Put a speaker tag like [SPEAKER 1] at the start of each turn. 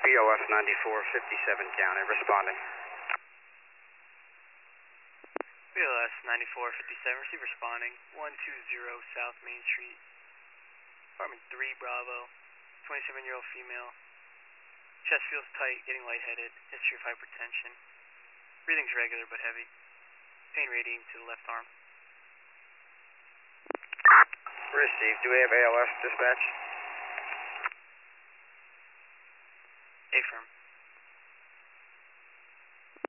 [SPEAKER 1] BOF 9457 County, responding.
[SPEAKER 2] BLS 9457, receive responding, 120 South Main Street, apartment 3 Bravo, 27-year-old female, chest feels tight, getting lightheaded, history of hypertension, breathing's regular but heavy, pain radiating to the left arm.
[SPEAKER 1] Received. Do we have ALS dispatch?
[SPEAKER 2] Affirm.